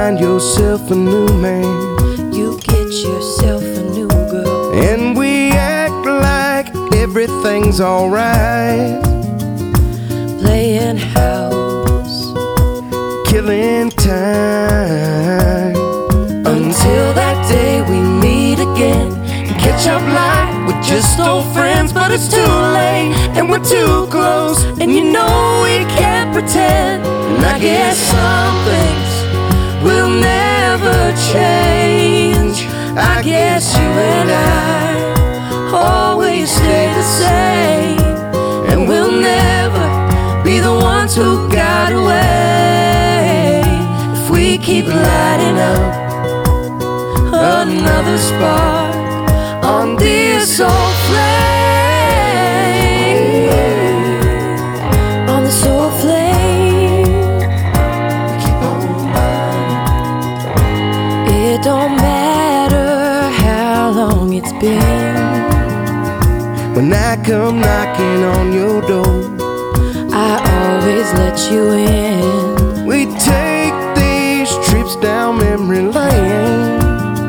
find yourself a new man. You get yourself a new girl, and we act like everything's alright. playing house, Killing time until that day we meet again and catch up like we're just old friends. But it's too late and we're too close, and you know we can't pretend. And I guess some things will never change. I guess you and I always stay the same, and we'll never be the ones who got away if we keep lighting up another spark on this old flame, on this old flame. Keep on burning. It don't matter how long it's been. when I come knocking on your door. I always let you in. We take these trips down memory lane,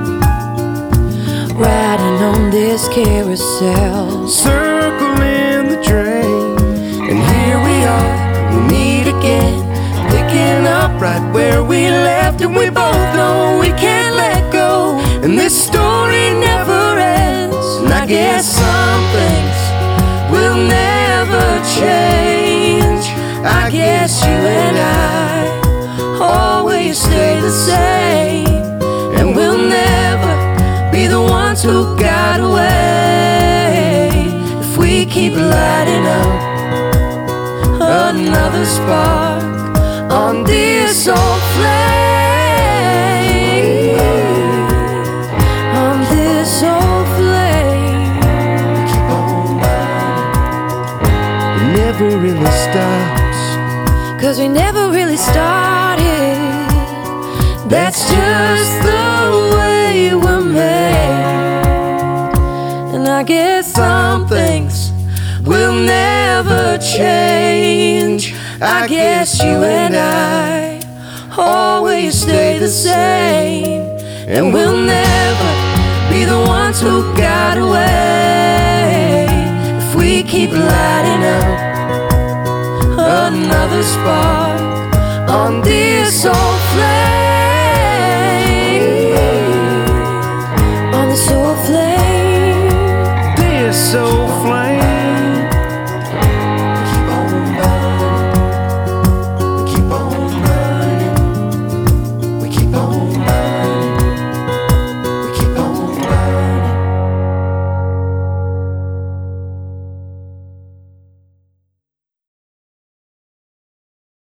Riding on this carousel, circling the drain. and here we are, we meet again, picking up right where we left. And we both know we can't let go, and this story never ends. And I guess some things will never change. I guess you and I always stay the same, and we'll never be the ones who got away if we keep lighting up another spark on this old flame, on this old flame. Keep on burning. It never really stops, 'Cause we never really started. That's just the way we're made. And I guess some things will never change. I guess you and I always stay the same, and we'll never be the ones who got away if we keep lighting up another spark